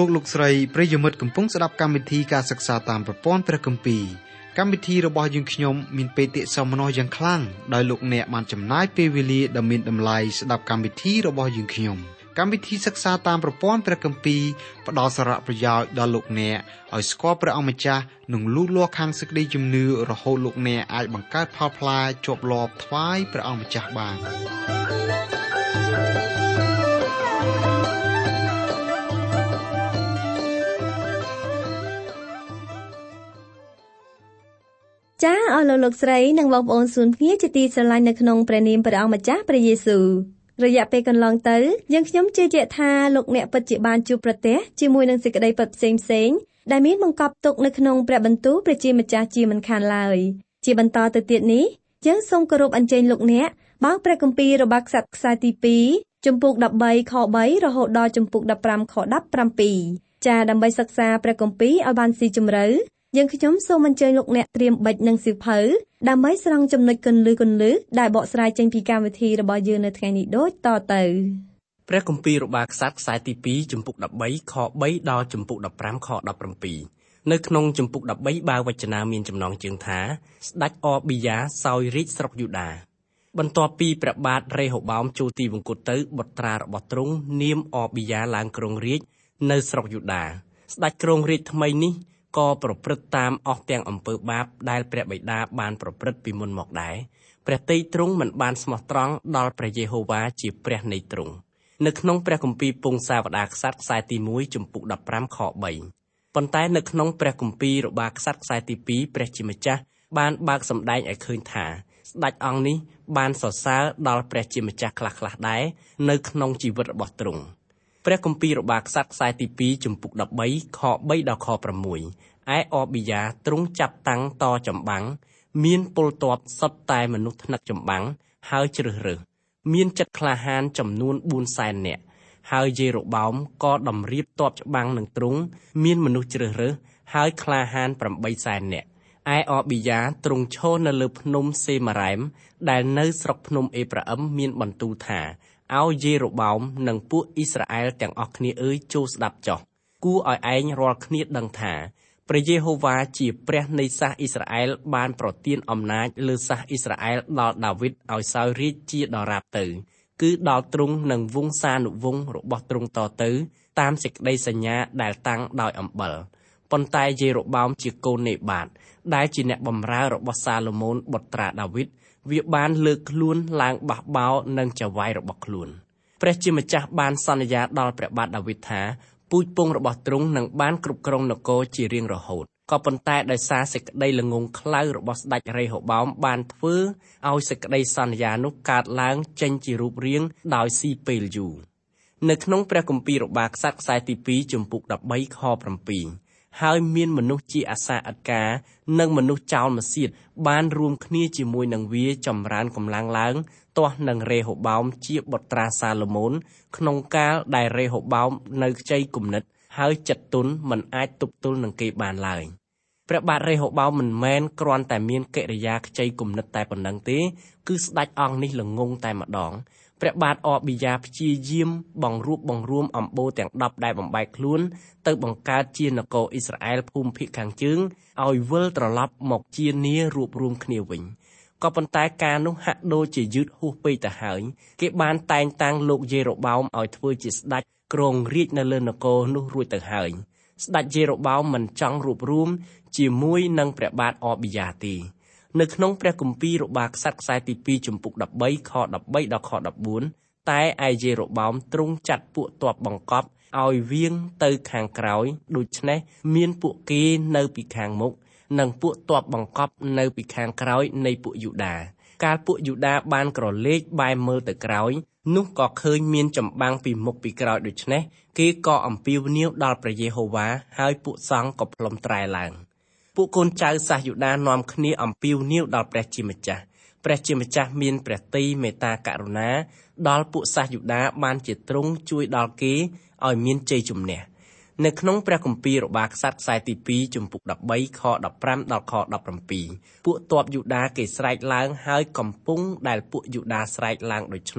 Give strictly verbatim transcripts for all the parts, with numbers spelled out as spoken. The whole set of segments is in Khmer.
លោកលោកស្រីប្រិយមិត្តកំពុងស្ដាប់កម្មវិធីការសិក្សាតាមប្រព័ន្ធព្រះគម្ពីរកម្មវិធីរបស់យើងខ្ញុំមានបេតិសោមនស្សយ៉ាងខ្លាំងដោយលោកអ្នកបានចំណាយពេលវេលាដ៏មានតម្លៃស្ដាប់កម្មវិធីរបស់យើងខ្ញុំកម្មវិធីសិក្សាតាមប្រព័ន្ធព្រះគម្ពីរផ្ដល់សារៈប្រយោជន៍ដល់លោកអ្នកឲ្យស្គាល់ព្រះអង្គម្ចាស់និងលូតលាស់ខាងសេចក្តីជំនឿរហូតលោកអ្នកអាចបង្កើតផលផ្លែជាប់លាប់ថ្វាយព្រះអង្គម្ចាស់បានចាអស់លោកលោកស្រីនិងបងប្អូនសួនគ្នាជាទីស្រឡាញ់នៅក្នុងព្រះនាមព្រះអង្គម្ចាស់ព្រះយេស៊ូវរយៈពេលកន្លងទៅយើងខ្ញុំជឿជាក់ថាលោកអ្នកពិតជាបានជួបប្រទះជាមួយនឹងសេចក្តីពិតផ្សេងផ្សេងដែលមានបង្កប់ទុកនៅក្នុងព្រះបន្ទូលព្រះជាម្ចាស់ជាមិនខានឡើយជាបន្តទៅទៀតនេះយើងសូមគោរពអញ្ជើញលោកអ្នកបើកព្រះគម្ពីររបស់ក្សត្រខ្សែទីពីរជំពូកដប់បីខបីរហូតដល់ជំពូកដប់ប្រាំខដប់ប្រាំពីរចាដើម្បីសិក្សាព្រះគម្ពីរឲ្យបានស៊ីជម្រៅយើងខ្ញុំសូមអញ្ជើញលោកអ្នកត្រៀមប៊ិចនិងសៀវភៅដើម្បីស្រង់ចំណុចគន្លឹះគន្លឹះដែលបកស្រាយចេញពីកម្មវិធីរបស់យើងនៅថ្ងៃនេះដូចតទៅព្រះគម្ពីររបស់ក្សត្រខ្សែទីពីរជំពូកដប់បីខបីដល់ជំពូកដប់ប្រាំខដប់ប្រាំពីរនៅក្នុងជំពូកដប់បីបើវចនាមានចំណងជើងថាស្ដេចអប៊ីយ៉ាសោយរាជស្រុកយូដាបន្ទាប់ពីព្រះបាទរេហូបោមចូលទីវង្គតទៅបុត្រារបស់ទ្រង់នាមអប៊ីយ៉ាឡើងគ្រងរាជនៅស្រុកយូដាស្ដេចគ្រងរាជថ្មីនេះក៏ប្រព្រឹត្តតាមអស់ទាំងអំពើបាបដែលព្រះបិតាបានប្រព្រឹត្តពីមុនមកដែរព្រះទ័យទ្រង់មិនបានស្មោះត្រង់ដល់ព្រះយេហូវ៉ាជាព្រះនៃទ្រង់នៅក្នុងព្រះគម្ពីរពងសាវតារក្សត្រខ្សែទីមួយជំពូកដប់ប្រាំខបីប៉ុន្តែនៅក្នុងព្រះគម្ពីររបស់ក្សត្រខ្សែទីពីរព្រះជាម្ចាស់បានបើកសម្ដែងឲ្យឃើញថាស្ដេចអង្គនេះបានសរសើរដល់ព្រះជាម្ចាស់ខ្លះៗដែរនៅក្នុងជីវិតរបស់ទ្រង់ព្រះគម្ពីររបស់ក្សត្រខ្សែទីពីរជំពូកដប់បីខបីដល់ខប្រាំមួយឯអប៊ីយ៉ាទ្រង់ចាប់តាំងតចម្បាំងមានពលទ័ពសុទ្ធតែមនុស្សថ្នឹកចម្បាំងហើយជ្រើសរើសមានចិត្តក្លាហានចំនួនបួនសែននាក់ហើយយេរូបោមក៏តម្រៀបទ័ពច្បាំងនឹងទ្រង់មានមនុស្សជ្រើសរើសហើយក្លាហានប្រាំបីសែននាក់ឯអប៊ីយ៉ាទ្រង់ឈរនៅលើភ្នំសេម៉ារ៉ែមដែលនៅស្រុកភ្នំអេប្រាអឹមមានបន្ទូលថាឲ្យយេរូបោមនិងពួកអ៊ីស្រាអែលទាំងអស់គ្នាអើយចូលស្ដាប់ចុះគួរឲ្យឯងរាល់គ្នាដឹងថាព្រះយេហូវ៉ាជាព្រះនៃសាសអ៊ីស្រាអែលបានប្រទានអំណាចលើសាសអ៊ីស្រាអែលដល់ដាវីតឲ្យសោយរាជ្យជាដរាបទៅគឺដល់ទ្រង់និងវង្សានុវង្សរបស់ទ្រង់តទៅតាមសេចក្តីសញ្ញាដែលតាំងដោយអំបិលប៉ុន្តែយេរូបោមជាកូននេបាតដែលជាអ្នកបម្រើរបស់សាឡូមោនបុត្រាដាវីតវាបានលើកខ្លួនឡើងបះបោរនឹងចៅហ្វាយរបស់ខ្លួនព្រះជាម្ចាស់បានសន្យាដល់ព្រះបាទដាវីតថាពូជពងរបស់ទ្រង់នឹងបានគ្រប់គ្រងនគរជារៀងរហូតក៏ប៉ុន្តែដោយសារសេចក្តីល្ងងខ្លៅរបស់ស្ដេចរេហូបោមបានធ្វើឲ្យសេចក្តីសន្យានោះកើតឡើងចេញជារូបរាងដោយស៊ីពេលយូរនៅក្នុងព្រះគម្ពីររបស់ក្សត្រខ្សែទីពីរជំពូកដប់បីខប្រាំពីរហើយមានមនុស្សជាអាសាឥតការនិងមនុស្សចោលម្សៀតបានរួមគ្នាជាមួយនឹងវាចម្រើនកម្លាំងឡើងទាស់នឹងរេហូបោមជាបុត្រាសាឡូមោនក្នុងកាលដែលរេហូបោមនៅខ្ចីគំនិតហើយចិត្តទន់មិនអាចទប់ទល់នឹងគេបានឡើយព្រះបាទរេហូបោមមិនមែនគ្រាន់តែមានកិរិយាខ្ចីគំនិតតែប៉ុណ្ណឹងទេគឺស្ដេចអង្គនេះល្ងងតែម្ដងព្រះបាទអប៊ីយ៉ាព្យាយាមបង្រួបបង្រួមអំបូរទាំងដប់ដែលបំបែកខ្លួនទៅបង្កើតជានគរអ៊ីស្រាអែលភូមិភាគខាងជើងឲ្យវិលត្រឡប់មកជានារួបរวมគ្នាវិញក៏ប៉ុន្តែការនោះហាក់ដូចជាយឺតហួសពេកទៅហើយគេបានតែងតាំងលោកយេរូបោមឲ្យធ្វើជាស្ដេចគ្រងរាជនៅលើនគរនោះរួចទៅហើយស្ដេចយេរូបោមមិនចង់រួបរวมជាមួយនឹងព្រះបាទអប៊ីយ៉ាទេនៅក្នុងព្រះគម្ពីររបស់ក្សត្រខ្សែទីពីរជំពូកដប់បីខដប់បីដល់ខដប់បួនតែឯយេរូបោមទ្រង់ចាត់ពួកទ័ពបង្កប់ឲ្យវាងទៅខាងក្រោយដូច្នេះមានពួកគេនៅពីខាងមុខនិងពួកទ័ពបង្កប់នៅពីខាងក្រោយនៃពួកយូដាកាលពួកយូដាបានក្រឡេកបែរមើលទៅក្រោយនោះក៏ឃើញមានចម្បាំងពីមុខពីក្រោយដូច្នេះគេក៏អំពាវនាវដល់ព្រះយេហូវ៉ាហើយពួកសង្ឃក៏ផ្លុំត្រែឡើងពួកកូនចៅសាសយូដានាំគ្នាអំពាវនាវដល់ព្រះជាម្ចាស់ព្រះជាម្ចាស់មានព្រះទ័យមេត្តាករុណាដល់ពួកសាសយូដាបានជាទ្រង់ជួយដល់គេឲ្យមានជ័យជំនះនៅក្នុងព្រះគម្ពីររបស់ក្សត្រខ្សែទីពីរជំពូកដប់បីខដប់ប្រាំដល់ខដប់ប្រាំពីរពួកទ័ពយូដាគេស្រែកឡើងហើយកំពុងដែលពួកយូដាស្រែកឡើងដូច្នោះ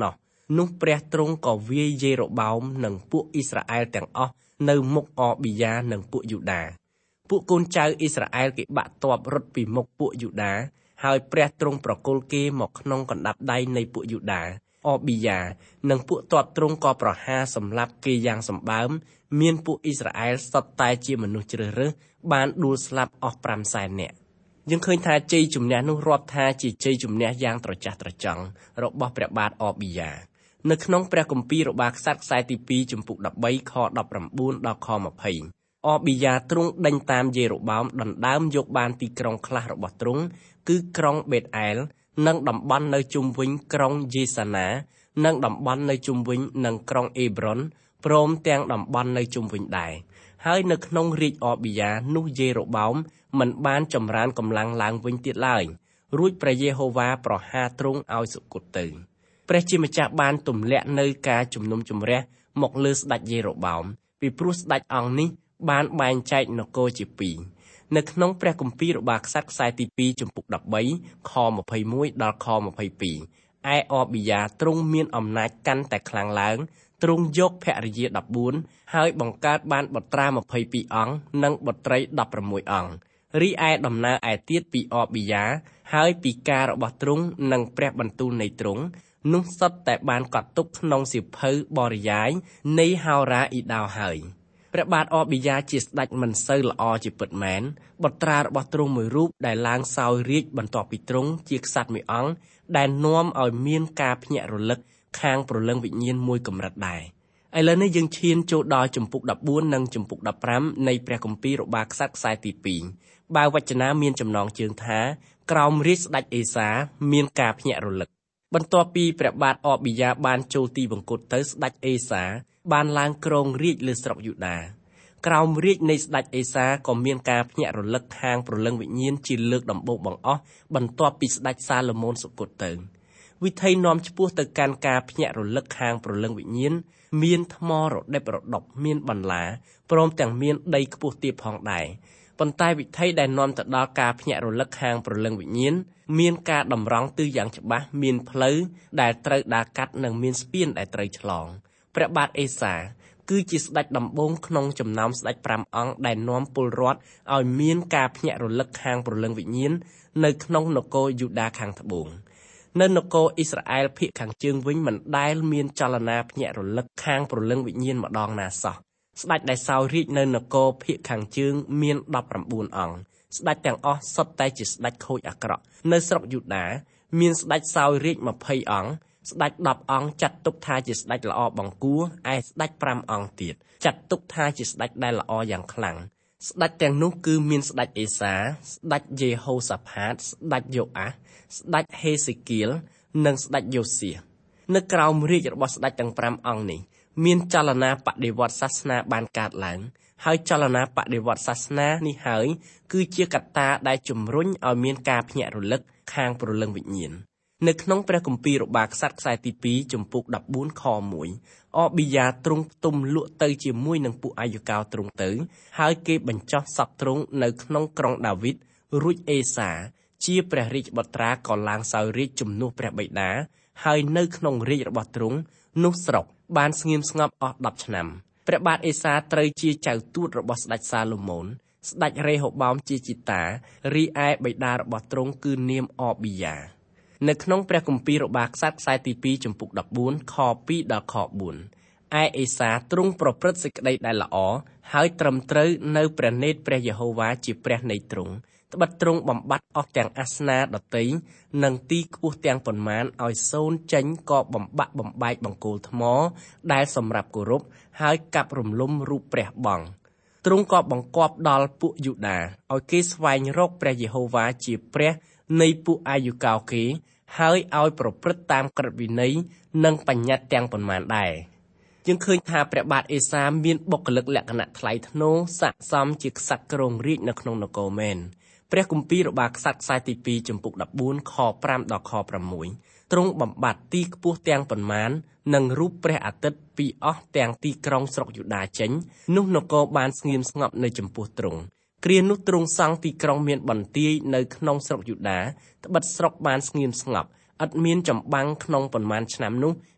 នោះព្រះទ្រង់ក៏វាយយេរ៉ូបោមនិងពួកអ៊ីស្រាអែលទាំងអស់នៅមុខអប៊ីយ៉ានិងពួកយូដាពួកកូនចៅអ៊ីស្រាអែលគេបាក់ទ័ពរត់ពីមុខពួកយូដាហើយព្រះទ្រង់ប្រគល់គេមកក្នុងកណ្ដាប់ដៃនៃពួកយូដាអប៊ីយ៉ានិងពួកទ័ពទ្រង់ក៏ប្រហារសម្លាប់គេយ៉ាងសម្បើមមានពួកអ៊ីស្រាអែលសុទ្ធតែជាមនុស្សជ្រើសរើសបានដួលស្លាប់អស់5សែននាក់យើងឃើញថាជ័យជំនះនោះរាប់ថាជាជ័យជំនះយ៉ាងត្រចះត្រចង់របស់ព្រះបាទអប៊ីយ៉ានៅក្នុងព្រះគម្ពីររបារក្សត្រខ្សែទីពីរជំពូក13ខ19ដល់ខ20អប៊ីយ៉ាទ្រង់ដេញតាមយេរ៉ូបោមដណ្ដើមយកបានទីក្រុងខ្លះរបស់ទ្រង់គឺក្រុងបេតអែលនិងតំបន់នៅជុំវិញក្រុងយេសាណានិងតំបន់នៅជុំវិញនឹងក្រុងអេប្រុនព្រមទាំងតំបន់នៅជុំវិញដែរហើយនៅក្នុងរាជអប៊ីយ៉ានោះយេរ៉ូបោមមិនបានចម្រើនកម្លាំងឡើងវិញទៀតឡើយរួចព្រះយេហូវ៉ាប្រហារទ្រង់ឲ្យសុគតទៅព្រះជាម្ចាស់បានទម្លាក់នៅការជំនុំជម្រះមកលើស្ដេចយេរ៉ូបោមពីព្រោះស្ដេចអង្គនេះបានបែងចែកនគរជាពីរនៅក្នុងព្រះគម្ពីររបារក្សត្រខ្សែទីពីរជំពូក13ខ21ដល់ខ22ឯអប៊ីយ៉ាទ្រង់មានអំណាចកាន់តែខ្លាំងឡើងទ្រង់យកភរិយា14ហើយបង្កើតបានបុត្រា22អង្គនិងបុត្រី16អង្គរីឯដំណើរឯទៀតពីអប៊ីយ៉ាហើយពីការរបស់ទ្រង់និងព្រះបន្ទូលនៃទ្រង់នោះសុទ្ធតែបានកត់ទុកក្នុងសៀវភៅបរិយាយនៃហោរាអ៊ីដោហើយព្រះបាទអប៊ីយ៉ាជាស្ដេចមិនសូវល្អជាពិតមែនបុត្រារបស់ទ្រង់មួយរូបដែលឡើងសោយរាជបន្ទាប់ពីទ្រង់ជាក្សត្រមួយអង្គដែលនាំឲ្យមានការភ្ញាក់រលឹកខាងព្រលឹងវិញ្ញាណមួយកម្រិតដែរឥឡូវនេះយើងឈានចូលដល់ជំពូក14និងជំពូក15នៃព្រះគម្ពីររបារក្សត្រខ្សែទី2បើវចនាមានចំណងជើងថាក្រោមរាជស្ដេចអេសាមានការភ្ញាក់រលឹកបន្ទាប់ពីព្រះបាទអប៊ីយ៉ាបានចូលទីវង្គតទៅស្ដេចអេសាបានឡើងគ្រងរាជលើស្រុកយូដាក្រោមរាជនៃស្ដេចអេសាក៏មានការភ្ញាក់រលឹកខាងព្រលឹងវិញ្ញាណជាលើកដំបូងបង្អស់បន្ទាប់ពីស្ដេចសាឡូមោនសុគតទៅវិធីនាំឆ្ពោះទៅកាន់ការភ្ញាក់រលឹកខាងព្រលឹងវិញ្ញាណមានថ្មរដិបរដប់មានបន្លាព្រមទាំងមានដីខ្ពស់ទាបផងដែរប៉ុន្តែវិធីដែលនាំទៅដល់ការភ្ញាក់រលឹកខាងព្រលឹងវិញ្ញាណមានការតម្រង់ទិសយ៉ាងច្បាស់មានផ្លូវដែលត្រូវដើរកាត់និងមានស្ពានដែលត្រូវឆ្លងព្រះបាទអេសាគឺជាស្ដេចដំបូងក្នុងចំណោមស្ដេច5អង្គដែលនាំពលរដ្ឋឲ្យមានការភ្ញាក់រលឹកខាងព្រលឹងវិញ្ញាណនៅក្នុងនគរយូដាខាងត្បូងនៅនគរអ៊ីស្រាអែលភាគខាងជើងវិញមិនដែលមានចលនាភ្ញាក់រលឹកខាងព្រលឹងវិញ្ញាណម្ដងណាសោះស្ដេចដែលសោយរាជនៅនគរភាគខាងជើងមាន19អង្គស្ដេចទាំងអស់សុទ្ធតែជាស្ដេចខូចអាក្រក់នៅស្រុកយូដាមានស្ដេចសោយរាជ20អង្គស្ដេច10អង្គចាត់ទុកថាជាស្ដេចល្អបង្គួរឯស្ដេច5អង្គទៀតចាត់ទុកថាជាស្ដេចដែលល្អយ៉ាងខ្លាំងស្ដេចទាំងនោះគឺមានស្ដេចអេសាស្ដេចយេហូសាផាតស្ដេចយ៉ូអាសស្ដេចហេសេគៀលនិងស្ដេចយ៉ូសៀនៅក្រោមរាជរបស់ស្ដេចទាំង5អង្គនេះមានចលនាបដិវត្តសាសនាបានកើតឡើងហើយចលនាបដិវត្តសាសនានេះហើយគឺជាកត្តាដែលជំរុញឲ្យមានការភ្ញាក់រលឹកខាងព្រលឹងវិញ្ញាណនៅក្នុងព្រះគម្ពីររបារក្សត្រខ្សែទី2ជំពូក14ខ1អប៊ីយ៉ាទ្រង់ផ្ទុំលក់ទៅជាមួយនឹងពួកអាយុកោទ្រង់ទៅហើយគេបញ្ចុះសពទ្រង់នៅក្នុងក្រុងដាវីតរួចអេសាជាព្រះរាជបុត្រាក៏ឡើងសោយរាជជំនួសព្រះបិតាហើយនៅក្នុងរាជរបស់ទ្រង់នោះស្រុកបានស្ងៀមស្ងប់អស់10ឆ្នាំព្រះបាទអេសាត្រូវជាចៅទួតរបស់ស្ដេចសាឡូមោនស្ដេចរេហូបោមជាជីតារីឯបិតារបស់ទ្រង់គឺនាមអប៊ីយ៉ានៅក្នុងព្រះគម្ពីររបារក្សត្រខ្សែទី2ជំពូក14ខ2ដល់ខ4ឯអេសាទ្រង់ប្រព្រឹត្តសេចក្តីដែលល្អហើយត្រឹមត្រូវនៅព្រះនេតព្រះយេហូវ៉ាជាព្រះនៃទ្រង់ត្បិតទ្រង់បំបត្តិអស់ទាំងអាសនាដតីនិងទីខ្ពស់ទាំងប៉ុន្មានឲ្យសូន្យចេញក៏បំបាក់បំបែកបង្គោលថ្មដែលសម្រាប់គោរពហើយកាប់រំលំរូបព្រះបង់ទ្រង់ក៏បង្គាប់ដល់ពួកយូដាឲ្យគេស្វែងរកព្រះយេហូវ៉ាជាព្រះនៃពួកអាយុកោគេហើយឲ្យប្រព្រឹត្តតាមក្រឹតវិន័យនិងបញ្ញត្តិទាំងប៉ុន្មានដែរយើងឃើញថាព្រះបាទអេសាមានបុគ្គលិកលក្ខណៈថ្លៃថ្នូរស័ក្តិសមជាក្សត្រគ្រងរាជនៅក្នុងនគរមែនព្រះគម្ពីររបារក្សត្រខ្សែទី2ជំពូក14ខ5ដល់ខ6ទ្រង់បំបត្តិទីខ្ពស់ទាំងប៉ុន្មាននិងរូបព្រះអាទិត្យពីអស់ទាំងទីក្រុងស្រុកយូដាចេញនោះនគរបានស្ងៀមស្ងប់នៅចំពោះទ្រង់គ្រានោះទ្រង់សង់ទីក្រុងមានបន្ទាយនៅក្នុងស្រុកយូដាត្បិតស្រុកបានស្ងៀមស្ងប់ឥតមានចម្បាំងក្នុងប៉ុន្មានឆ្នាំនោះ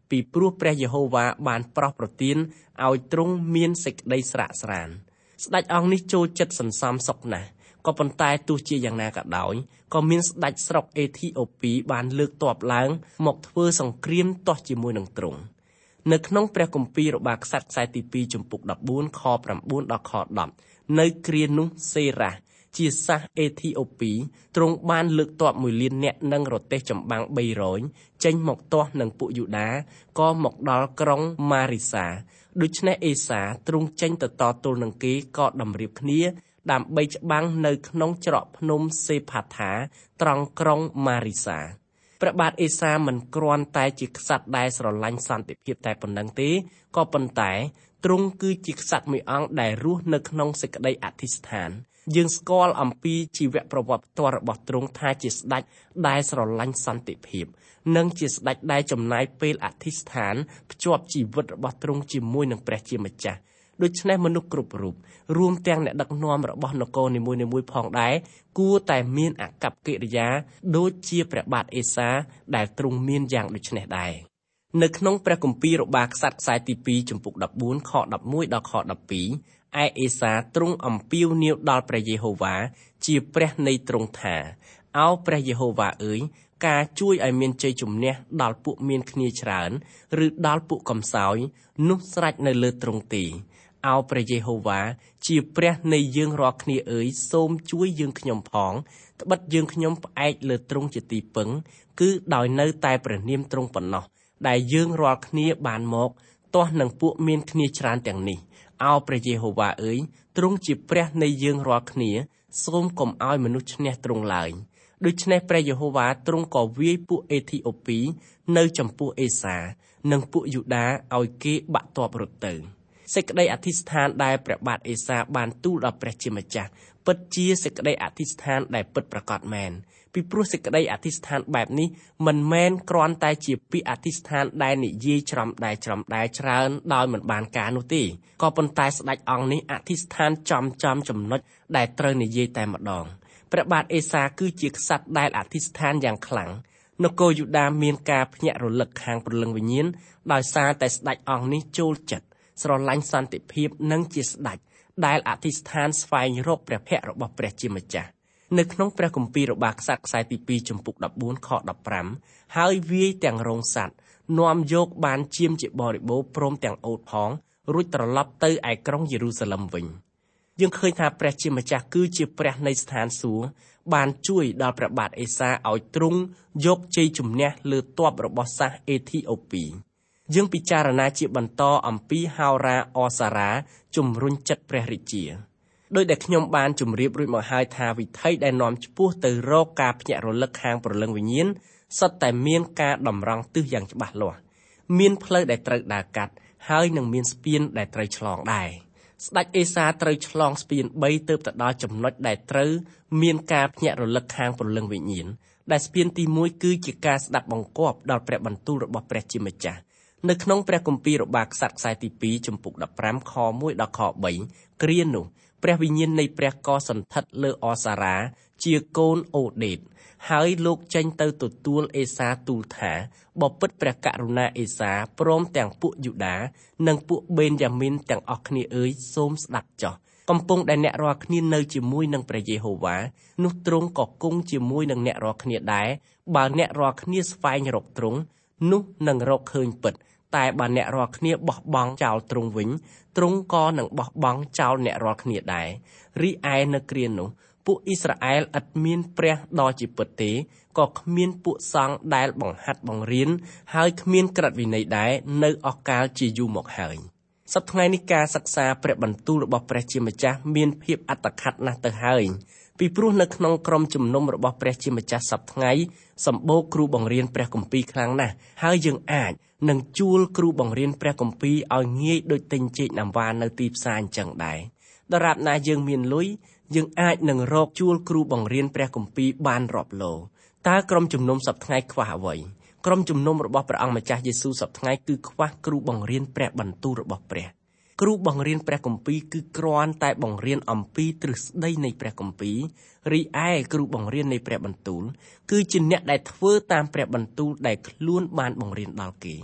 ពីព្រោះព្រះយេហូវ៉ាបានប្រោសប្រទានឲ្យទ្រង់មានសេចក្តីស្រាកស្រានស្ដេចអង្គនេះចូលចិត្តសន្សំសុខណាស់ក៏ប៉ុន្តែទោះជាយ៉ាងណាក៏ដោយក៏មានស្ដេចស្រុកអេធីអូពីបានលើកទ័ពឡើងមកធ្វើសង្គ្រាមទាស់ជាមួយនឹងទ្រង់នៅក្នុងព្រះគម្ពីររបស់ក្សត្រខ្សែទីពីរជំពូកដប់បួនខប្រាំបួនដល់ខដប់នៅគ្រានោះសេរ៉ាជាសាសអេធីអូពីទ្រង់បានលើកទ័ពមួយលាននាក់និងរទេះចម្បាំងបីរយចេញមកទាស់នឹងពួកយូដាក៏មកដល់ក្រុងម៉ារីសាដូច្នេះអេសាទ្រង់ចេញទៅតទល់នឹងគេក៏តម្រៀបគ្នាដើម្បីច្បាំងនៅក្នុងច្រកភ្នំសេផាថាត្រង់ក្រុងម៉ារីសាព្រះបាទអេសាមិនគ្រាន់តែជាក្សត្រដែលស្រឡាញ់សន្តិភាពតែប៉ុណ្ណឹងទេក៏ប៉ុន្តែទ្រង់គឺជាក្សត្រមួយអង្គដែលរស់នៅក្នុងសេចក្តីអធិស្ឋានយើងស្គាល់អំពីជីវប្រវត្តិផ្ទាល់របស់ទ្រង់ថាជាស្ដេចដែលស្រឡាញ់សន្តិភាពនិងជាស្ដេចដែលចំណាយពេលអធិស្ឋានភ្ជាប់ជីវិតរបស់ទ្រង់ជាមួយនឹងព្រះជាម្ចាស់ដូច្នេះមនុស្សគ្រប់រូបរួមទាំងអ្នកដឹកនាំរបស់នគរនីមួយៗផងដែរគួរតែមានអាកប្បកិរិយាដូចជាព្រះបាទអេសាដែលទ្រង់មានយ៉ាងដូចនេះដែរនៅក្នុងព្រះគម្ពីររបស់ក្សត្រខ្សែទីពីរជំពូកដប់បួនខដប់មួយដល់ខដប់ពីរឯអេសាទ្រង់អំពាវនាវដល់ព្រះយេហូវ៉ាជាព្រះនៃទ្រង់ថាឱព្រះយេហូវ៉ាអើយការជួយឲ្យមានជ័យជំនះដល់ពួកមានគ្នាច្រើនឬដល់ពួកកំសោយនោះស្រេចនៅលើទ្រង់ទេឱព្រះយេហូវ៉ាជាព្រះនៃយើងរាល់គ្នាអើយសូមជួយយើងខ្ញុំផងត្បិតយើងខ្ញុំផ្អែកលើទ្រង់ជាទីពឹងគឺដោយនៅតែព្រះនាមទ្រង់ប៉ុណ្ណោះដែលយើងរាល់គ្នាបានមកទាស់នឹងពួកមានគ្នាច្រើនទាំងនេះឱព្រះយេហូវ៉ាអើយទ្រង់ជាព្រះនៃយើងរាល់គ្នាសូមកុំឲ្យមនុស្សឈ្នះទ្រង់ឡើយដូច្នេះព្រះយេហូវ៉ាទ្រង់ក៏វាយពួកអេធីអូពីនៅចំពោះអេសានិងពួកយូដាឲ្យគេបាក់ទ័ពរត់ទៅសេចក្តីអធិស្ឋានដែលព្រះបាទអេសាបានទូលដល់ព្រះជាម្ចាស់ពិតជាសេចក្តីអធិស្ឋានដែលពិតប្រាកដមែនពីព្រោះសេចក្តីអធិស្ឋានបែបនេះមិនមែនគ្រាន់តែជាពាក្យអធិស្ឋានដែលនិយាយច្រំដែលច្រំដែលច្រើនដោយមិនបានការនោះទេក៏ប៉ុន្តែស្ដេចអង្គនេះអធិស្ឋានចំចំចំណុចដែលត្រូវនិយាយតែម្ដងព្រះបាទអេសាគឺជាក្សត្រដែលអធិស្ឋានយ៉ាងខ្លាំងនគរយូដាមានការភ្ញាក់រលឹកខាងព្រលឹងវិញ្ញាណដោយសារតែស្ដេចអង្គនេះចូលចិត្តស្រឡាញ់សន្តិភាពនិងជាស្ដេចដែលអធិស្ឋានស្វែងរកព្រះភ័ក្ត្ររបស់ព្រះជាម្ចាស់នៅក្នុងព្រះគម្ពីររបស់ក្សត្រខ្សែទីពីរជំពូកដប់បួនខដប់ប្រាំហើយវាយទាំងរោងសត្វនាំយកបានជាមជាបរិបូរព្រមទាំងអូតផងរួចត្រឡប់ទៅឯក្រុងយេរូសាឡឹមវិញយើងឃើញថាព្រះជាម្ចាស់គឺជាព្រះនៃស្ថានសួគ៌បានជួយដល់ព្រះបាទអេសាឲ្យទ្រង់យកជ័យជំនះលើទ័ពរបស់សាសអេធីអូពីយើងពិចារណាជាបន្តអំពីហោរាអសារ៉ាជំរុញចិត្តព្រះរាជាដោយដែលខ្ញុំបានជម្រាបរួចមកហើយថាវិថីដែលនាំឆ្ពោះទៅរកការភ្ញាក់រលឹកខាងព្រលឹងវិញ្ញាណសុទ្ធតែមានការតម្រង់ទិសយ៉ាងច្បាស់លាស់មានផ្លូវដែលត្រូវដើរកាត់ហើយនឹងមានស្ពានដែលត្រូវឆ្លងដែរស្ដេចអេសាត្រូវឆ្លងស្ពានបីទើបទៅដល់ចំណុចដែលត្រូវមានការភ្ញាក់រលឹកខាងព្រលឹងវិញ្ញាណដែលស្ពានទីមួយគឺជាការស្ដាប់បង្គាប់ដល់ព្រះបន្ទូលរបស់ព្រះជាម្ចាស់នៅក្នុងព្រះគម្ពីររបស់ក្សត្រខ្សែទីពីរជំពូកដប់ប្រាំខមួយដល់ខបីគ្រានោះព្រះវិញ្ញាណនៃព្រះក៏សន្ធិដ្ឋលើអសារ៉ាជាកូនអូដេតហើយលោកចេញទៅទទួលអេសាទូលថាបពិតព្រះករុណាអេសាព្រមទាំងពួកយូដានិងពួកបេនយ៉ាមីនទាំងអស់គ្នាអើយសូមស្ដាប់ចុះកំពុងដែលអ្នករាល់គ្នានៅជាមួយនឹងព្រះយេហូវ៉ានោះទ្រង់ក៏គង់ជាមួយនឹងអ្នករាល់គ្នាដែរបើអ្នករាល់គ្នាស្វែងរកទ្រង់នោះនឹងរកឃើញពិតតែបើអ្នករាល់គ្នាបោះបង់ចោលទ្រង់វិញទ្រង់ក៏នឹងបោះបង់ចោលអ្នករាល់គ្នាដែររីឯនៅគ្រានោះពួកអ៊ីស្រាអែលឥតមានព្រះដ៏ជាពិតទេក៏គ្មានពួកសង្ឃដែលបង្ហាត់បង្រៀនហើយគ្មានក្រឹតវិន័យដែរនៅអស់កាលជាយូរមកហើយសប្តាហ៍ថ្ងៃនេះការសិក្សាព្រះបន្ទូលរបស់ព្រះជាម្ចាស់មានភាពអត្តឃាតណាស់ទៅហើយពីព្រោះនៅក្នុងក្រុមជំនុំរបស់ព្រះជាម្ចាស់សប្តាហ៍ថ្ងៃសម្បូរគ្រូបង្រៀនព្រះគម្ពីរខ្លាំងណាស់ហើយយើងអាចនឹងជួលគ្រូបង្រៀនព្រះគម្ពីរឲ្យងាយដូចទិញចេកណាំវ៉ានៅទីផ្សារអញ្ចឹងដែរដរាបណាយើងមានលុយយើងអាចនឹងរកជួលគ្រូបង្រៀនព្រះគម្ពីរបានរាប់ឡូតើក្រុមជំនុំសប្តាហ៍ថ្ងៃខ្វះអ្វីក្រុមជំនុំរបស់ព្រះអង្គម្ចាស់យេស៊ូវសប្តាហ៍ថ្ងៃគឺខ្វះគ្រូបង្រៀនព្រះបន្ទូលរបស់ព្រះគ្រូបង្រៀនព្រះគម្ពីរគឺគ្រាន់តែបង្រៀនអំពីទ្រឹស្ដីនៃព្រះគម្ពីររីឯគ្រូបង្រៀននៃព្រះបន្ទូលគឺជាអ្នកដែលធ្វើតាមព្រះបន្ទូលដែលខ្លួនបានបង្រៀនដល់គេ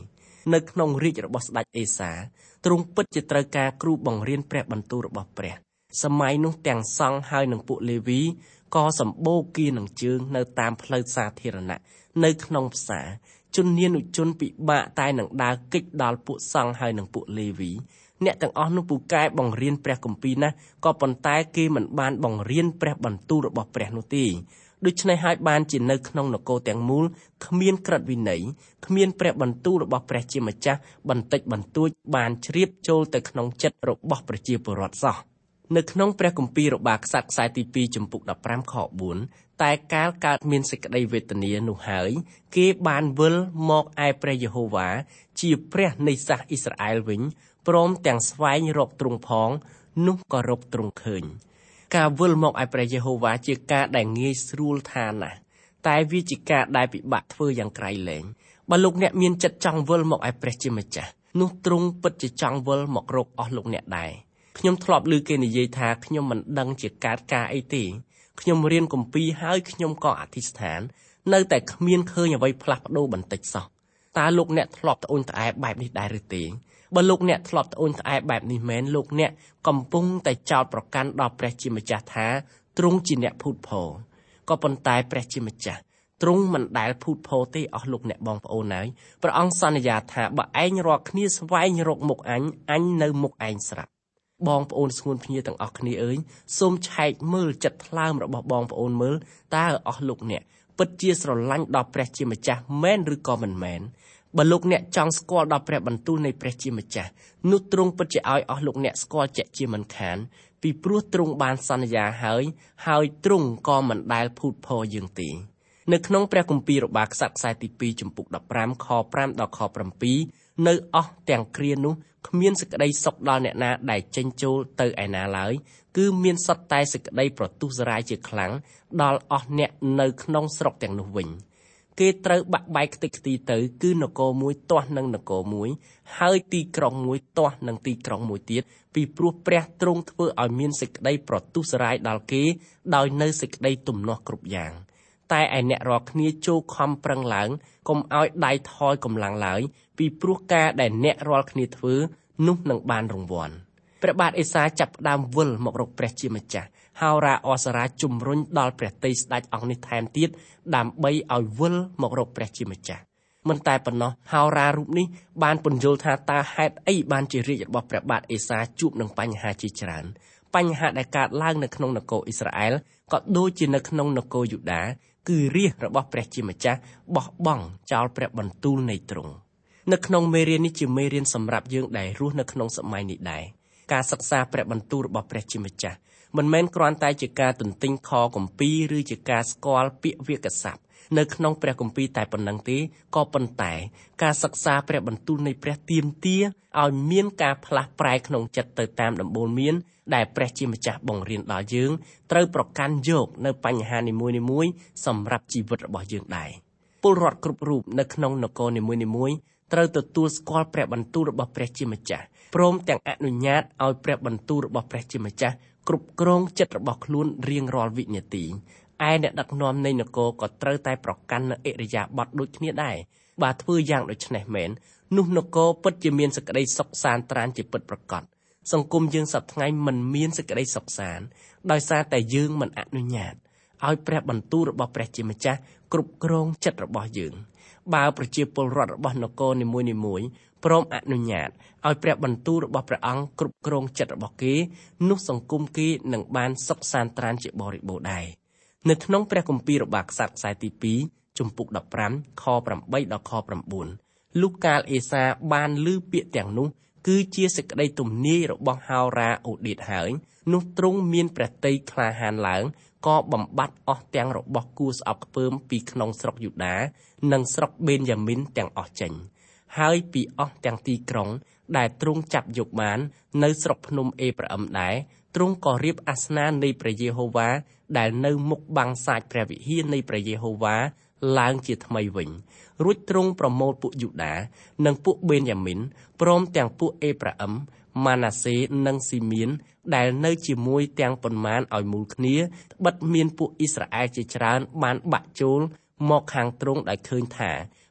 នៅក្នុងរាជរបស់ស្ដេចអេសាទ្រង់ពិតជាត្រូវការគ្រូបង្រៀនព្រះបន្ទូលរបស់ព្រះសម័យនោះទាំងសង្ឃហើយនិងពួកលេវីក៏សម្បូរគៀនឹងជើងនៅតាមផ្លូវសាធារណៈនៅក្នុងផ្សារជននានុជនពិបាកតែនឹងដើរគេចដល់ពួកសង្ឃហើយនិងពួកលេវីអ្នកទាំងអស់នោះពូកែបង្រៀនព្រះគម្ពីរណាស់ក៏ប៉ុន្តែគេមិនបានបង្រៀនព្រះបន្ទូលរបស់ព្រះនោះទេដូច្នេះហើយបានជានៅក្នុងនគរទាំងមូលគ្មានក្រឹតវិន័យគ្មានព្រះបន្ទូលរបស់ព្រះជាម្ចាស់បន្តិចបន្តួចបានជ្រាបចូលទៅក្នុងចិត្តរបស់ប្រជាពលរដ្ឋសោះនៅក្នុងព្រះគម្ពីររបារក្សត្រខ្សែទីពីរចំពុកដប់ប្រាំខបួនតែកាលកើតមានសេចក្តីវេទនានោះហើយគេបានវិលមកឯព្រះយេហូវ៉ាជាព្រះនៃសាសអ៊ីស្រាអែលវិញព្រមទាំងស្វែងរកទ្រង់ផងនោះក៏រកទ្រង់ឃើញការវិលមកឯព្រះយេហូវ៉ាជាការដែលងាយស្រួលថាណាស់តែវាជាការដែលពិបាកធ្វើយ៉ាងក្រៃលែងបើលោកអ្នកមានចិត្តចង់វិលមកឯព្រះជាម្ចាស់នោះទ្រង់ពិតជាចង់វិលមករកអស់លោកអ្នកដែរខ្ញុំធ្លាប់ឮគេនិយាយថាខ្ញុំមិនដឹងជាកើតការអីទេខ្ញុំរៀនគម្ពីរហើយខ្ញុំក៏អធិស្ឋាននៅតែគ្មានឃើញអ្វីផ្លាស់ប្ដូរបន្តិចសោះតើលោកអ្នកធ្លាប់ត្អូញត្អែបែបនេះដែរឬទេបើលោកអ្នកធ្លាប់ត្អូញត្អែបែបនេះមែនលោកអ្នកកំពុងតែចោទប្រកាន់ដល់ព្រះជាម្ចាស់ថាទ្រង់ជាអ្នកភូតភរក៏ប៉ុន្តែព្រះជាម្ចាស់ទ្រង់មិនដែលភូតភរទេអស់លោកអ្នកបងប្អូនហើយព្រះអង្គសន្យាថាបើឯងរាល់គ្នាស្វែងរកមុខអញអញនៅមុខឯងស្រាប់បងប្អូនស្ងួនភ្ញាទាំងអស់គ្នាអើយសូមឆែកមើលចិត្តថ្លើមរបស់បងប្អូនមើលតើអស់លោកអ្នកពិតជាស្រឡាញ់ដល់ព្រះជាម្ចាស់មែនឬក៏មិនមែនបើលោកអ្នកចង់ស្គាល់ដល់ព្រះបន្ទូលនៃព្រះជាម្ចាស់នោះទ្រង់ពិតជាឲ្យអស់លោកអ្នកស្គាល់ជាក់ជាមិនខានពីព្រោះទ្រង់បានសន្យាហើយហើយទ្រង់ក៏មិនដែលភូតភរយើងទេនៅក្នុងព្រះគម្ពីររបារក្សត្រខ្សែទីពីរចំពុកដប់ប្រាំខប្រាំដល់ខប្រាំពីរនៅអស់ទាំងគ្រានោះគ្មានសេចក្តីសុខដល់អ្នកណាដែលចេញចូលទៅឯណាឡើយគឺមានសុទ្ធតែសេចក្តីប្រទុះសារាយជាខ្លាំងដល់អស់អ្នកនៅក្នុងស្រុកទាំងនោះវិញគេត្រូវបាក់បែកខ្ទេចខ្ទីទៅគឺនគរមួយទាស់នឹងនគរមួយហើយទីក្រុងមួយទាស់នឹងទីក្រុងមួយទៀតពីព្រោះព្រះទ្រង់ធ្វើឲ្យមានសេចក្តីប្រទុះសារាយដល់គេដោយនៅសេចក្តីទំនាស់គ្រប់យ៉ាងតែឯអ្នករាល់គ្នាចូលខំប្រឹងឡើងកុំឲ្យដៃថយកម្លាំងឡើយពីព្រោះការដែលអ្នករាល់គ្នាធ្វើនោះនឹងបានរង្វាន់ព្រះបាទអេសាចាប់ផ្ដើមវិលមករកព្រះជាម្ចាស់ហោរាអសរាជំរុញដល់ព្រះទ័យស្ដេចអង្គនេះថែមទៀតដើម្បីឲ្យវិលមករកព្រះជាម្ចាស់មិនតែប៉ុណ្ណោះហោរារូបនេះបានពន្យល់ថាតើហេតុអីបានជារាជរបស់ព្រះបាទអេសាជួបនឹងបញ្ហាជាច្រើនបញ្ហាដែលកើតឡើងនៅក្នុងនគរអ៊ីស្រាអែលក៏ដូចជានៅក្នុងនគរយូដាគឺរាជរបស់ព្រះជាម្ចាស់បោះបង់ចោលព្រះបន្ទូលនៃទ្រង់នៅក្នុងមេរៀននេះជាមេរៀនសម្រាប់យើងដែលរស់នៅក្នុងសម័យនេះដែរការសិក្សាព្រះបន្ទូលរបស់ព្រះជាម្ចាស់មិនមែនគ្រាន់តែជាការទន្ទិញខគម្ពីរឬជាការស្គាល់ពាក្យវាក្យសព្ទនៅក្នុងព្រះគម្ពីរតែប៉ុណ្ណឹងទេក៏ប៉ុន្តែការសិក្សាព្រះបន្ទូលនៃព្រះទាមទារឲ្យមានការផ្លាស់ប្រែក្នុងចិត្តទៅតាមដំបូន្មានដែលព្រះជាម្ចាស់បង្រៀនដល់យើងត្រូវប្រកាន់យកនៅបញ្ហានីមួយៗសម្រាប់ជីវិតរបស់យើងដែរពលរដ្ឋគ្រប់រូបនៅក្នុងនគរនីមួយៗត្រូវទទួលស្គាល់ព្រះបន្ទូលរបស់ព្រះជាម្ចាស់ព្រមទាំងអនុញ្ញាតឲ្យព្រះបន្ទូលរបស់ព្រះជាម្ចាស់គ្រប់គ្រងចិត្តរបស់ខ្លួនរៀងរាល់វិនាទីឯអ្នកដឹកនាំនៃនគរក៏ត្រូវតែប្រកាន់នូវឥរិយាបថដូចគ្នាដែរបើធ្វើយ៉ាងដូចនេះមែននោះនគរពិតជាមានសេចក្តីសុខសាន្តត្រានជាពិតប្រាកដសង្គមយើងសប្តាហ៍ថ្ងៃមិនមានសេចក្តីសុខសាន្តដោយសារតែយើងមិនអនុញ្ញាតឲ្យព្រះបន្ទូលរបស់ព្រះជាម្ចាស់គ្រប់គ្រងចិត្តរបស់យើងបើប្រជាពលរដ្ឋរបស់នគរនីមួយៗព្រមអនុញ្ញាតឲ្យព្រះបន្ទូលរបស់ព្រះអង្គគ្រប់គ្រងចិត្តរបស់គេនោះសង្គមគេនឹងបានសុខសាន្តត្រានជាបរិបូរណ៍ដែរនៅក្នុងព្រះគម្ពីររបារក្សត្រខ្សែទីពីរជំពូកដប់ប្រាំខប្រាំបីដល់ខប្រាំបួនលុះកាលអេសាបានឮពាក្យទាំងនោះគឺជាសេចក្តីទំនាយរបស់ហោរាអូឌីតហើយនោះទ្រង់មានព្រះទ័យក្លាហានឡើងក៏បំបត្តិអស់ទាំងរបស់គួរស្អប់ខ្ពើមពីក្នុងស្រុកយូដានិងស្រុកបេនយ៉ាមីនទាំងអស់ចេញហើយពីអស់ទាំងទីក្រុងដែលទ្រង់ចាប់យកបាននៅស្រុកភ្នំអេប្រាអឹមដែរទ្រង់ក៏រៀបអាសនៈនៃព្រះយេហូវ៉ាដែលនៅមុខបាំងសាចព្រះវិហារនៃព្រះយេហូវ៉ាឡើងជាថ្មីវិញរួចទ្រង់ប្រមូលពួកយូដានិងពួកបេនយ៉ាមីនព្រមទាំងពួកអេប្រាអឹមម៉ាណាសេនិងស៊ីមៀនដែលនៅជាមួយទាំងប៉ុន្មានឲ្យមូលគ្នាបិទមានពួកអ៊ីស្រាអែលជាច្រើនបានបាក់ចូលមកខាងទ្រង់ដែលឃើញថា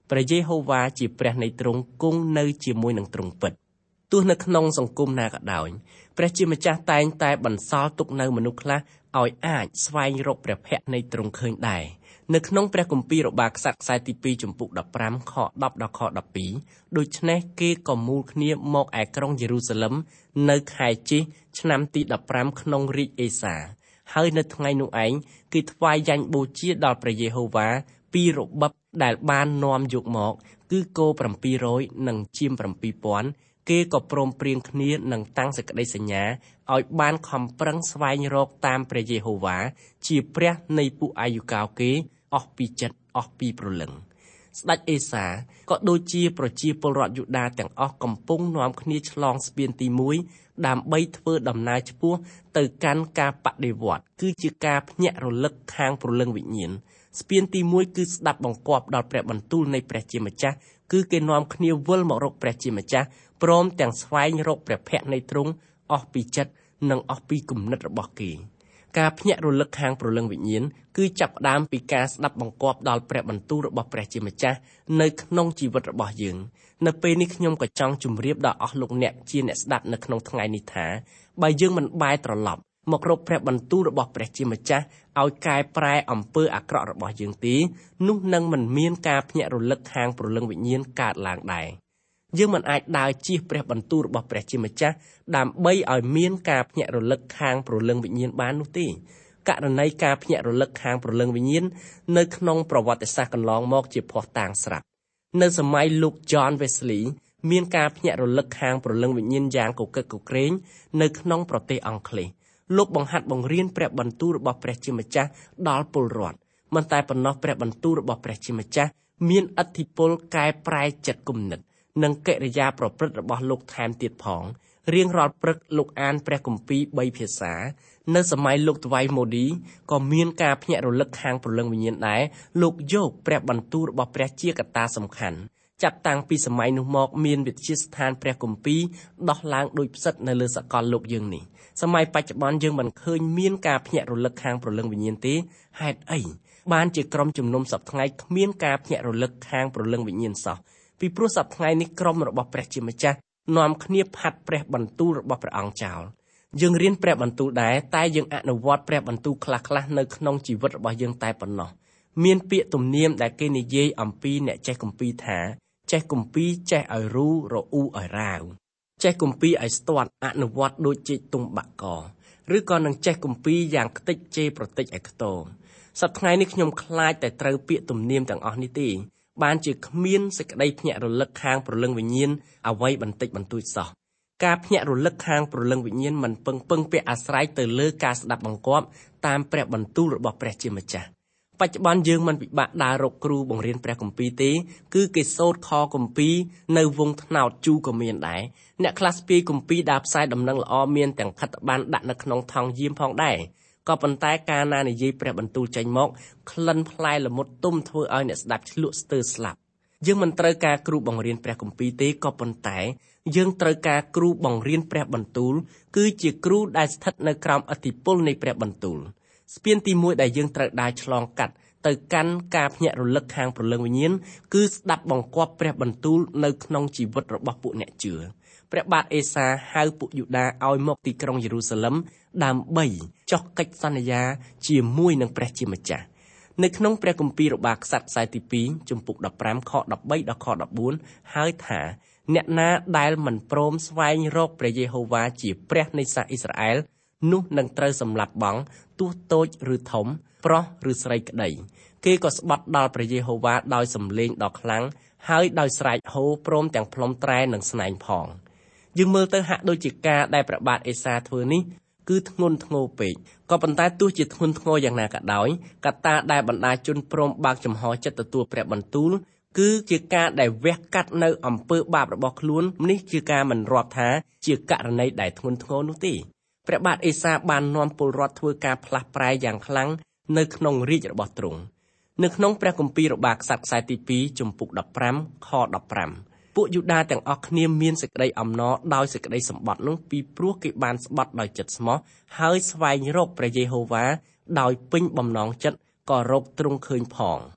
ព្រះយេហូវ៉ាជាព្រះនៃទ្រង់គង់នៅជាមួយនឹងទ្រង់ពិតទោះនៅក្នុងសង្គមណាក៏ដោយព្រះជាម្ចាស់តែងតែបន្សល់ទុកនៅមនុស្សខ្លះឲ្យអាចស្វែងរកព្រះភ័ក្ត្រនៃទ្រង់ឃើញដែរនៅក្នុងព្រះគម្ពីររបាក្សត្រខ្សែទីពីរចំពុកដប់ប្រាំខដប់ដល់ខដប់ពីរដូច្នេះគេក៏មូលគ្នាមកឯក្រុងយេរូសាឡឹមនៅខែជីសឆ្នាំទីដប់ប្រាំក្នុងរាជអេសាហើយនៅថ្ងៃនោះឯងគេថ្វាយយ៉ាញ់បូជាដល់ព្រះយេហូវ៉ាពីរបបដែលបាននាំយកមកគឺគោប្រាំពីររយនិងជៀមប្រាំពីរពាន់គេក៏ព្រមព្រៀងគ្នានឹងតាំងសេចក្តីសញ្ញាឲ្យបានខំប្រឹងស្វែងរកតាមព្រះយេហូវ៉ាជាព្រះនៃពួកអាយុកោគេអស់ពីចិត្តអស់ពីព្រលឹងស្ដេចអេសាក៏ដូចជាប្រជាពលរដ្ឋយូដាទាំងអស់កំពុងនាំគ្នាឆ្លងស្ពានទីមួយដើម្បីធ្វើដំណើរឆ្ពោះទៅកាន់ការបដិវត្តន៍គឺជាការភ្ញាក់រលឹកខាងព្រលឹងវិញ្ញាណស្ពានទីមួយគឺស្ដាប់បង្គាប់ដល់ព្រះបន្ទូលនៃព្រះជាម្ចាស់គឺគេនាំគ្នាវិលមករកព្រះជាម្ចាស់ព្រមទាំងស្វែងរកព្រះភ័ក្ត្រនៃទ្រង់អស់ពីចិត្តនិងអស់ពីគំនិតរបស់គេការភ្ញាក់រលឹកខាងព្រលឹងវិញ្ញាណគឺចាប់ផ្ដើមពីការស្ដាប់បង្គាប់ដល់ព្រះបន្ទូលរបស់ព្រះជាម្ចាស់នៅក្នុងជីវិតរបស់យើងនៅពេលនេះខ្ញុំក៏ចង់ជម្រាបដល់អស់លោកអ្នកជាអ្នកស្ដាប់នៅក្នុងថ្ងៃនេះថាបើយើងមិនបែរត្រឡប់មករកព្រះបន្ទូលរបស់ព្រះជាម្ចាស់ឲ្យកែប្រែអំពើអាក្រក់របស់យើងទេនោះនឹងមិនមានការភ្ញាក់រលឹកខាងព្រលឹងវិញ្ញាណកើតឡើងដែរយើងមិនអាចដើរជិះព្រះបន្ទូលរបស់ព្រះជាម្ចាស់ដើម្បីឲ្យមានការភ្ញាក់រលឹកខាងព្រលឹងវិញ្ញាណបាននោះទេករណីការភ្ញាក់រលឹកខាងព្រលឹងវិញ្ញាណនៅក្នុងប្រវត្តិសាស្ត្រកន្លងមកជាភ័ស្តុតាងស្រាប់នៅសម័យលោក John Wesley មានការភ្ញាក់រលឹកខាងព្រលឹងវិញ្ញាណយ៉ាងកកិកកក្រែងនៅក្នុងប្រទេសអង់គ្លេសលោកបង្ហាត់បង្រៀនព្រះបន្ទូលរបស់ព្រះជាម្ចាស់ដល់ពលរដ្ឋមិនតែប៉ុណ្ណោះព្រះបន្ទូលរបស់ព្រះជាម្ចាស់មានឥទ្ធិពលកែប្រែចិត្តគំនិតនិងកិរិយាប្រព្រឹត្តរបស់លោកថែមទៀតផងរៀងរាល់ព្រឹកលោកអានព្រះគម្ពីរបីភាសានៅសម័យលោក Dwight Moody ក៏មានការភ្ញាក់រលឹកខាងព្រលឹងវិញ្ញាណដែរលោកយកព្រះបន្ទូលរបស់ព្រះជាកត្តាសំខាន់ចាប់តាំងពីសម័យនោះមកមានវិទ្យាស្ថានព្រះគម្ពីរដោះឡើងដោយផ្សិតនៅលើសកលលោកយើងនេះសម័យបច្ចុប្បន្នយើងមិនឃើញមានការភ្ញាក់រលឹកខាងព្រលឹងវិញ្ញាណទេហេតុអីបានជាក្រុមជំនុំសប្តាហ៍ថ្ងៃគ្មានការភ្ញាក់រលឹកខាងព្រលឹងវិញ្ញាណសោះពីព្រោះសប្តាហ៍ថ្ងៃនេះក្រុមរបស់ព្រះជាម្ចាស់នាំគ្នាផាត់ព្រះបន្ទូលរបស់ព្រះអង្គចោលយើងរៀនព្រះបន្ទូលដែរតែយើងអនុវត្តព្រះបន្ទូលខ្លះៗនៅក្នុងជីវិតរបស់យើងតែប៉ុណ្ណោះមានពាក្យទំនៀមដែលគេនិយាយអំពីអ្នកចេះគម្ពីរថាចេះគម្ពីរចេះឲ្យរូរអ៊ូឲ្យរាវចេះគម្ពីរឲ្យស្ទាត់អនុវត្តដូចជាទុំបាក់កឬក៏នឹងចេះគម្ពីរយ៉ាងខ្ទេចជេរប្រតិចឲ្យខ្ទមសប្តាហ៍ថ្ងៃនេះខ្ញុំខ្លាចតែត្រូវពាក្យទំនៀមទាំងអស់នេះទេបានជាគ្មានសេចក្តីភ្ញាក់រលឹកខាងព្រលឹងវិញ្ញាណអ្វីបន្តិចបន្តួចសោះការភ្ញាក់រលឹកខាងព្រលឹងវិញ្ញាណមិនពឹងពឹងពាក់អាស្រ័យទៅលើការស្ដាប់បង្គាប់តាមព្រះបន្ទូលរបស់ព្រះជាម្ចាស់បច្ចុប្បន្នយើងមិនពិបាកដើររកគ្រូបង្រៀនព្រះគម្ពីរទេគឺគេសូត្រខគម្ពីរនៅវងថ្នោតជូក៏មានដែរអ្នកខ្លះស្ពាយគម្ពីរដើរផ្សាយដំណឹងល្អមានទាំងខិត្តប័ណ្ណដាក់នៅក្នុងថង់យាមផងដែរក៏ប៉ុន្តែការណានិយាយព្រះបន្ទូលចេញមកក្លិនផ្លែល្មុតទុំធ្វើឲ្យអ្នកស្ដាប់ឆ្លក់ស្ទើរស្លាប់យើងមិនត្រូវការគ្រូបង្រៀនព្រះគម្ពីរទេក៏ប៉ុន្តែយើងត្រូវការគ្រូបង្រៀនព្រះបន្ទូលគឺជាគ្រូដែលស្ថិតនៅក្រោមឥទ្ធិពលនៃព្រះបន្ទូលស្ពានទីមួយដែលយើងត្រូវដើរឆ្លងកាត់ទៅកាន់ការភ្ញាក់រលឹកខាងព្រលឹងវិញ្ញាណគឺស្ដាប់បង្គាប់ព្រះបន្ទូលនៅក្នុងជីវិតរបស់ពួកអ្នកជឿព្រះបាទអេសាហៅពួកយូដាឲ្យមកទីក្រុងយេរូសាឡឹមដើម្បីចុះកិច្ចសន្យាជាមួយនឹងព្រះជាម្ចាស់នៅក្នុងព្រះគម្ពីររបាក្សត្រខ្សែទីពីរជំពូកដប់ប្រាំខដប់បីដល់ខដប់បួនហើយថាអ្នកណាដែលមិនព្រមស្វែងរកព្រះយេហូវ៉ាជាព្រះនៃសាសអ៊ីស្រាអែលនោះនឹងត្រូវសម្លាប់បង់ទោះតូចឬធំប្រុសឬស្រីក្តីគេក៏ស្បត់ដល់ព្រះយេហូវ៉ាដោយសំឡេងដ៏ខ្លាំងហើយដោយស្រែកហូរព្រមទាំងផ្លុំត្រែនិងស្នែងផងយើងមើលទៅហាក់ដូចជាការដែលព្រះបាទអេសាធ្វើនេះគឺធ្ងន់ធ្ងរពេកក៏ប៉ុន្តែទោះជាធ្ងន់ធ្ងរយ៉ាងណាក៏ដោយកត្តាដែលបណ្ដាជនព្រមបើកចំហចិត្តទទួលព្រះបន្ទូលគឺជាការដែលវះកាត់នៅអំពើបាបរបស់ខ្លួននេះជាការមិនរាប់ថាជាករណីដែលធ្ងន់ធ្ងរនោះទេព្រះបាទអេសាបាននាំពលរដ្ឋធ្វើការផ្លាស់ប្រែយ៉ាងខ្លាំងនៅក្នុងរាជរបស់ទ្រង់នៅក្នុងព្រះគម្ពីររបាក្សត្រខ្សែទីពីរជំពូកដប់ប្រាំខដប់ប្រាំពួកយូដាទាំងអស់គ្នាមានសេចក្តីអំណរដោយសេចក្តីសម្បត្តិនោះពីព្រោះគេបានស្បត់ដោយចិត្តស្មោះហើយស្វែងរកព្រះយេហូវ៉ាដោយពេញបំណងចិត្តក៏រកទ្រង់ឃើញផង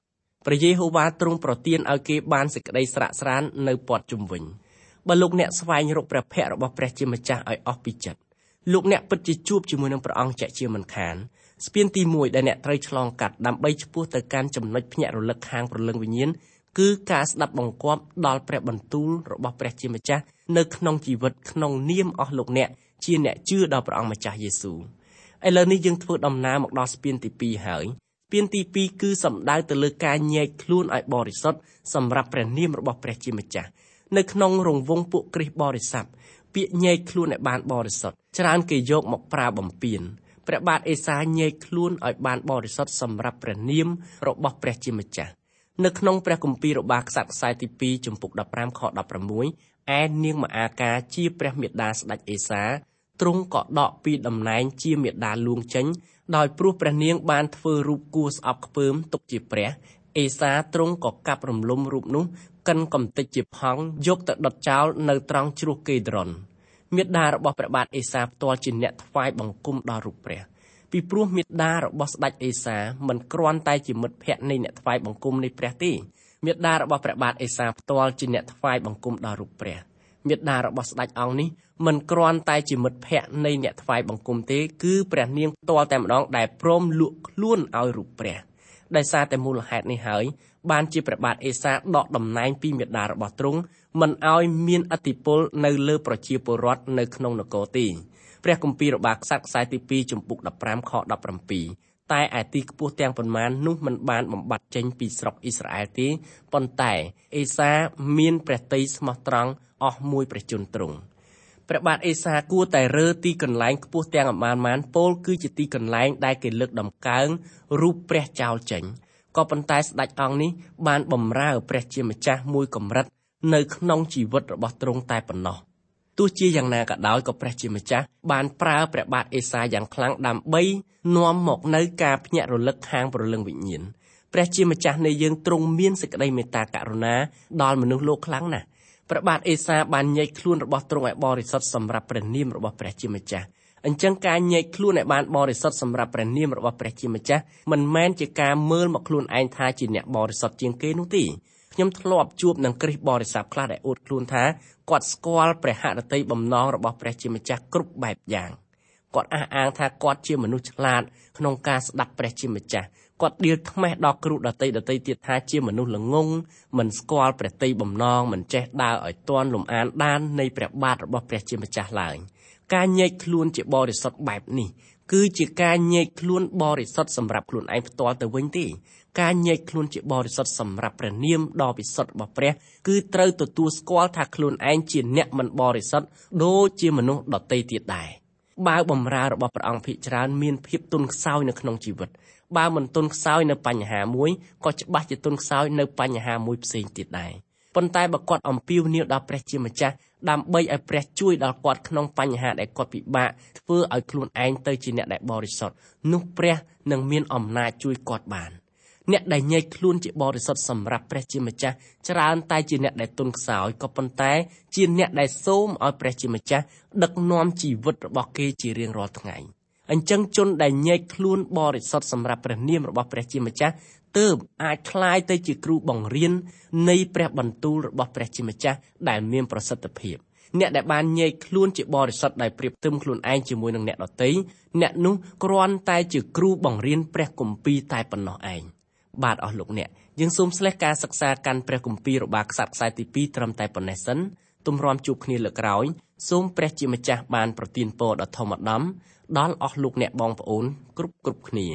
ព្រះយេហូវ៉ាទ្រង់ប្រទានឲ្យគេបានសេចក្តីស្រាក់ស្រាននៅព័ទ្ធជុំវិញបើលោកអ្នកស្វែងរកព្រះភ័ក្ត្ររបស់ព្រះជាម្ចាស់ឲ្យអស់ពីចិត្តលោកអ្នកពិតជាជួបជាមួយនឹងព្រះអង្គជាក់ជាមិនខានស្ពានទីមួយដែលអ្នកត្រូវឆ្លងកាត់ដើម្បីឆ្ពោះទៅកាន់ចំណុចភ្ញាក់រលឹកខាងព្រលឹងវិញ្ញាណគឺការស្ដាប់បង្គាប់ដល់ព្រះបន្ទូលរបស់ព្រះជាម្ចាស់នៅក្នុងជីវិតក្នុងនាមអស់លោកអ្នកជាអ្នកជឿដល់ព្រះអង្គម្ចាស់យេស៊ូវឥឡូវនេះយើងធ្វើដំណើរមកដល់ស្ពានទីពីរហើយស្ពានទីពីរគឺសំដៅទៅលើការញែកខ្លួនឲ្យបរិសុទ្ធសម្រាប់ព្រះនាមរបស់ព្រះជាម្ចាស់នៅក្នុងរង្វង់ពួកគ្រីស្ទបរិស័ទពាក្យញែកខ្លួនឲ្យបានបរិសុទ្ធច្រើនគេយកមកប្រើបំពានព្រះបាទអេសាញែកខ្លួនឲ្យបានបរិសុទ្ធសម្រាប់ព្រះនាមរបស់ព្រះជាម្ចាស់នៅក្នុងព្រះគម្ពីររបាក្សត្រខ្សែទីពីរជំពូកដប់ប្រាំខដប់ប្រាំមួយឯនាងម៉ាអាកាជាព្រះមាតាស្ដេចអេសាទ្រង់ក៏ដកពីតំណែងជាមាតាលួងចេញដោយព្រោះព្រះនាងបានធ្វើរូបគួរស្អប់ខ្ពើមទុកជាព្រះអេសាទ្រង់ក៏កាប់រំលំរូបនោះកិនកំទេចជាផង់យកទៅដុតចោលនៅត្រង់ជ្រោះកេដ្រុនមាតារបស់ព្រះបាទអេសាផ្ទាល់ជាអ្នកថ្វាយបង្គំដល់រូបព្រះពីព្រោះមាតារបស់ស្ដេចអេសាមិនគ្រាន់តែជាមិត្តភក្តិនៃអ្នកថ្វាយបង្គំនៃព្រះទេមាតារបស់ព្រះបាទអេសាផ្ទាល់ជាអ្នកថ្វាយបង្គំដល់រូបព្រះមាតារបស់ស្ដេចអង្គនេះមិនគ្រាន់តែជាមិត្តភក្តិនៃអ្នកថ្វាយបង្គំទេគឺព្រះនាងផ្ទាល់តែម្ដងដែលព្រមលក់ខ្លួនឲ្យរូបព្រះដោយសារតែមូលហេតុនេះហើយបានជាព្រះបាទអេសាដកតំណែងពីមាតារបស់ទ្រង់មិនឲ្យមានឥទ្ធិពលនៅលើប្រជាពលរដ្ឋនៅក្នុងនគរទេព្រះគម្ពីររបាក្សត្រខ្សែទីពីរជំពូកដប់ប្រាំខដប់ប្រាំពីរតែឯទីខ្ពស់ទាំងប៉ុន្មាននោះមិនបានបំបត្តិចេញពីស្រុកអ៊ីស្រាអែលទេប៉ុន្តែអេសាមានព្រះទ័យស្មោះត្រង់អស់មួយព្រះជន្មទ្រង់ព្រះបាទអេសាគួរតែរើទីកន្លែងខ្ពស់ទាំងអមានមានពោលគឺជាទីកន្លែងដែលគេលើកដំកើងរូបព្រះចោលចេញក៏ប៉ុន្តែស្ដេចអង្គនេះបានបម្រើព្រះជាម្ចាស់មួយកម្រិតនៅក្នុងជីវិតរបស់ទ្រង់តែប៉ុណ្ណោះទោះជាយ៉ាងណាក៏ដោយក៏ព្រះជាម្ចាស់បានប្រើព្រះបាទអេសាយ៉ាងខ្លាំងដើម្បីនាំមកនៅការភ្ញាក់រលឹកខាងព្រលឹងវិញ្ញាណព្រះជាម្ចាស់នៃយើងទ្រង់មានសេចក្តីមេត្តាករុណាដល់មនុស្សលោកខ្លាំងណាស់ព្រះបាទអេសាបានញែកខ្លួនរបស់ទ្រង់ឲ្យបរិសុទ្ធសម្រាប់ព្រះនាមរបស់ព្រះជាម្ចាស់អញ្ចឹងការញែកខ្លួនឲ្យបានបរិសុទ្ធសម្រាប់ព្រះនាមរបស់ព្រះជាម្ចាស់មិនមែនជាការមើលមកខ្លួនឯងថាជាអ្នកបរិសុទ្ធជាងគេនោះទេខ្ញុំធ្លាប់ជួបនឹងគ្រិស្តបរិស័ទខ្លះដែលអួតខ្លួនថាគាត់ស្គាល់ព្រះហឫទ័យបំណងរបស់ព្រះជាម្ចាស់គ្រប់បែបយ៉ាងគាត់អះអាងថាគាត់ជាមនុស្សឆ្លាតក្នុងការស្ដាប់ព្រះជាម្ចាស់គាត់ដៀលថ្មេះដល់គ្រូដតីដតីទៀតថាជាមនុស្សល្ងងមិនស្គាល់ព្រះទ័យបំណងមិនចេះដើរឲ្យទាន់លំអានដាននៃព្រះបាទរបស់ព្រះជាម្ចាស់ឡើយការញែកខ្លួនជាបរិសុទ្ធបែបនេះគឺជាការញែកខ្លួនបរិសុទ្ធសម្រាប់ខ្លួនឯងផ្ទាល់ទៅវិញទេការញែកខ្លួនជាបរិសុទ្ធសម្រាប់ព្រះនាមដ៏ពិសុទ្ធរបស់ព្រះគឺត្រូវទទួលស្គាល់ថាខ្លួនឯងជាអ្នកមិនបរិសុទ្ធដូចជាមនុស្សដទៃទៀតដែរបើបម្រើរបស់ព្រះអង្គភិកច្រើនមានភាពទន់ខ្សោយនៅក្នុងជីវិតបើមិនទន់ខ្សោយនៅបញ្ហាមួយក៏ច្បាស់ជាទន់ខ្សោយនៅបញ្ហាមួយផ្សេងទៀតដែរប៉ុន្តែបើគាត់អំពាវនាវដល់ព្រះជាម្ចាស់ដើម្បីឲ្យព្រះជួយដល់គាត់ក្នុងបញ្ហាដែលគាត់ពិបាកធ្វើឲ្យខ្លួនឯងទៅជាអ្នកដែលបរិសុទ្ធនោះព្រះនឹងមានអំណាចជួយគាត់បានអ្នកដែលញែកខ្លួនជាបរិសុទ្ធសម្រាប់ព្រះជាម្ចាស់ច្រើនតែជាអ្នកដែលទន់ខ្សោយក៏ប៉ុន្តែជាអ្នកដែលសូមឲ្យព្រះជាម្ចាស់ដឹកនាំជីវិតរបស់គេជារៀងរាល់ថ្ងៃអញ្ចឹងជនដែលញែកខ្លួនបរិសុទ្ធសម្រាប់ព្រះនាមរបស់ព្រះជាម្ចាស់ទើបអាចក្លាយទៅជាគ្រូបង្រៀននៃព្រះបន្ទូលរបស់ព្រះជាម្ចាស់ដែលមានប្រសិទ្ធភាពអ្នកដែលបានញែកខ្លួនជាបរិសុទ្ធដោយប្រៀបផ្ទឹមខ្លួនឯងជាមួយនឹងអ្នកដទៃអ្នកនោះគ្រាន់តែជាគ្រូបង្រៀនព្រះគម្ពីរតែប៉ុណ្ណោះឯងបាទអស់លោកអ្នកយើងសូមស្លេះការសិក្សាកាន់ព្រះគម្ពីររបាក្សត្រខ្សែទីពីរត្រឹមតែប៉ុណ្ណេះសិនទម្រាំជួបគ្នាលើកក្រោយសូមព្រះជាម្ចាស់បានប្រទានពរដ៏ធម្មអាដាមដល់អស់លោកអ្នកបងប្អូនគ្រប់គ្រប់គ្នា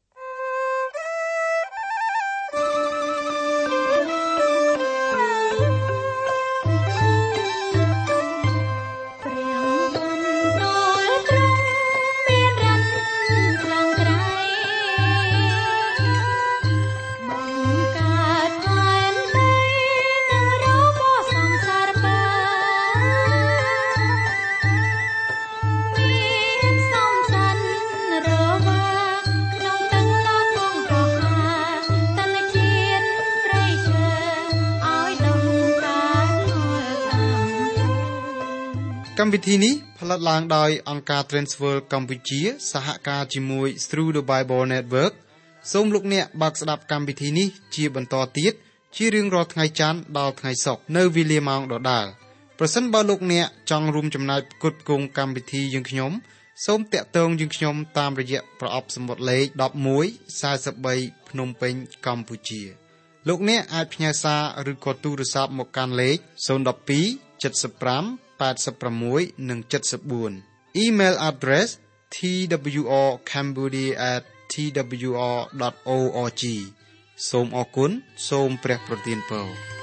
កម្មវិធីនេះផលិតឡើងដោយអង្គការ Transworld កម្ពុជាសហការជាមួយ Through the Bible Network សូមលោកអ្នកបើកស្ដាប់កម្មវិធីនេះជាបន្តទៀតជារៀងរាល់ថ្ងៃច័ន្ទដល់ថ្ងៃសុក្រនៅវេលាម៉ោងដដែលប្រសិនបើលោកអ្នកចង់រួមចំណែកផ្គត់ផ្គង់កម្មវិធីយើងខ្ញុំសូមតាក់ទងយើងខ្ញុំតាមរយៈប្រអប់សម្បត្តិលេខដប់មួយ សែនបីភ្នំពេញកម្ពុជាលោកអ្នកអាចផ្ញើសារឬក៏ទូរស័ព្ទមកកាន់លេខศูนย์ หนึ่ง สอง เจ็ด ห้า แปด หก និង เจ็ด สี่ Email address t w r cambodia at t w r dot org សូមអរគុណសូមព្រះប្រទានពរ